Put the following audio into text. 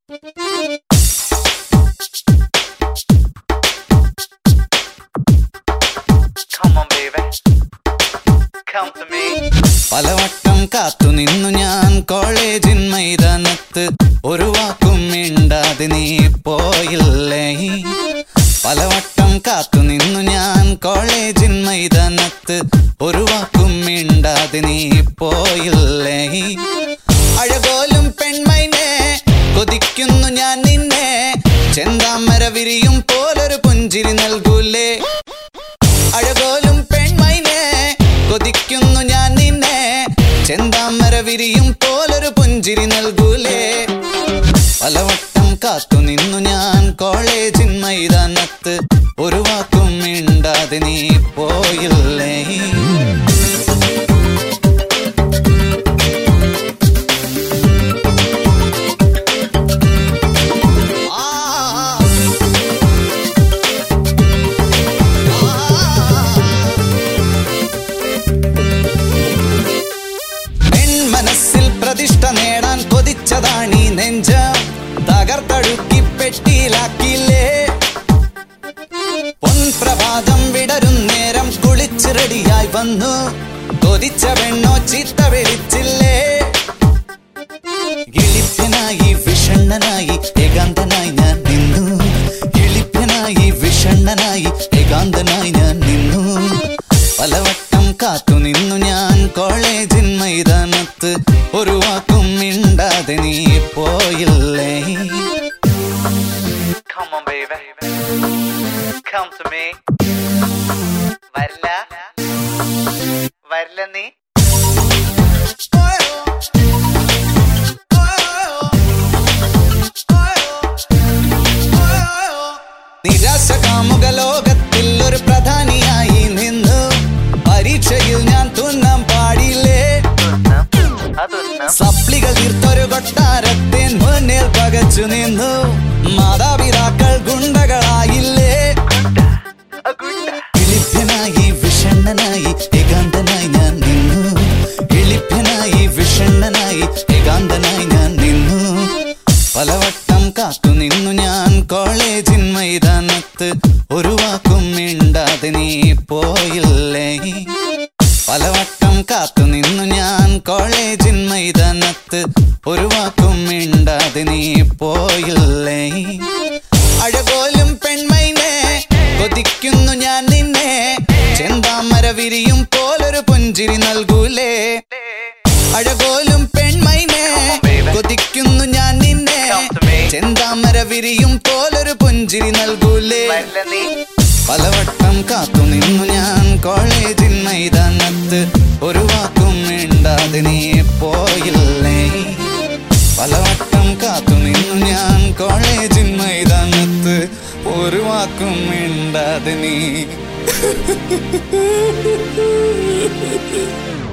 പലവട്ടം കാത്തു നിന്നു ഞാൻ കോളേജിൻ മൈതാനത്ത്, ഒരു വാക്കും മിണ്ടാതെ നീ പോയില്ലേ. പലവട്ടം കാത്തു നിന്നു ഞാൻ കോളേജിൻ മൈതാനത്ത്, ഒരു വാക്കും മിണ്ടാതെ നീ പോയില്ലേ. അഴകോലും പെൺമൈനെ കൊതിക്കുന്നു ഞാൻ നിന്നെ, ചെന്താമര വിരിയും പോലൊരു പുഞ്ചിരി നൽകൂലേ. അഴകോലും പെൺമൈനെ കൊതിക്കുന്നു ഞാൻ നിന്നെ, ചെന്താമര വിരിയും പോലൊരു പുഞ്ചിരി നൽകൂലേ. പലവട്ടം കാത്തു നിന്നു ഞാൻ കോളേജിൻ മൈതാനത്ത്, ഒരു വാക്കും മിണ്ടാതെ നീ പോയില്ലേ. മനസ്സിൽ പ്രതിഷ്ഠ നേടാൻ കൊതിച്ചതാണീ നെഞ്ച, തകർത്തടുക്കി പെട്ടിയിലാക്കിയില്ലേ. പൊൻപ്രഭാതം വിടരും നേരം കുളിച്ച് റെഡിയായി വന്നു, കൊതിച്ച പെണ്ണോ ചീത്ത വിളിച്ചില്ലേ. എളിപ്പനായി വിഷണ്ണനായി ഏകാന്തനായി ഞാൻ നിന്നു, എളിപ്പനായി വിഷണ്ണനായി ഏകാന്തനായി ഞാൻ നിന്നു. പലവട്ടം കാത്തു നിന്നു ഞാൻ കോളേജിൻ മൈതാനത്ത്, ഒരു വാക്കും മിണ്ടാതെ നീ പോയില്ലേ. Come on baby, come to me. വരില്ല നീ. നിരാശ കാമുക ലോകത്തിൽ ഒരു പ്രധാനിയായി നിന്നു, പരീക്ഷയിൽ ഞാൻ തുന്നാൻ പാടില്ലേ. സപ്ലികൾ തീർത്തൊരു കൊട്ടാരത്തെ മുന്നിൽ പകച്ചു നിന്നു, മാതാപിതാക്കൾ ഗുണ്ടകളായില്ലേ. എളിപ്പനായി വിഷണ്ണനായി ഏകാന്തനായി ഞാൻ നിന്നു, എളിപ്പനായി വിഷണ്ണനായി ഏകാന്തനായി ഞാൻ നിന്നു. പലവട്ടം കാത്തു നിന്നു ഞാൻ കോളേജിൻ മൈതാനത്ത്, ഒരു വാക്കും മിണ്ടാതെ നീ പോയില്ലേ. പലവട്ടം കാത്തു നിന്നു ഞാൻ കോളേജിൻ മൈതാനത്ത്, ഒരു വാക്കും മിണ്ടാതെ നീ പോയില്ലേ. അഴകോലും പെൺമൈനെ കൊതിക്കുന്നു ഞാൻ നിന്നെ, ചെന്താമര വിരിയും പോലൊരു പുഞ്ചിരി നൽകൂലേ. അഴകോലും പെൺമൈനെ കൊതിക്കുന്നു ഞാൻ നിന്നെ, ചെന്താമര വിരിയും പോലൊരു പുഞ്ചിരി നൽകൂലേ. പലവട്ടം കാത്തു നിന്നു ഞാൻ കോളേജിൻ മൈതാനത്ത്, ഒരു വാക്കും മിണ്ടാതെ നീ പോയില്ലേ. പലവട്ടം കാത്തു നിന്നു ഞാൻ കോളേജിൻ മൈതാനത്ത്, ഒരു വാക്കും മിണ്ടാതെ നീ